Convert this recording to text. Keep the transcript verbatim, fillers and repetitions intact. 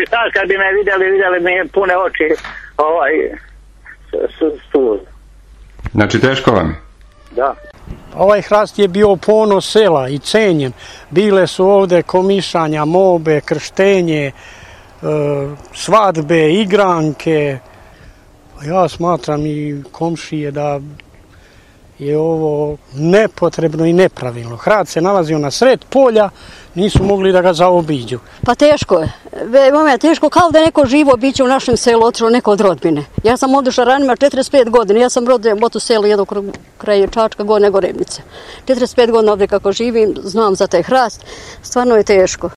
sad kad bi me vidjeli, vidjeli mi pune oči ovaj suza. Znači teško vam je? Da. Ovaj hrast je bio ponos sela i cenjen. Bile su ovdje komišanja, mobe, krštenje, svadbe, igranke. Ja smatram i komšije da je ovo nepotrebno i nepravilno. Hrast se nalazio na sred polja, nisu mogli da ga zaobiđu. Pa teško je. Veoma je teško, kao da je neko živo biće u našem selu, otišlo neko od rodbine. Ja sam ovdje Šaranima četrdeset pet godina, ja sam rođena u selu jednog kraja Čačka, Gornje Gorebnice. četrdeset pet godina ovdje kako živim, znam za taj hrast, stvarno je teško.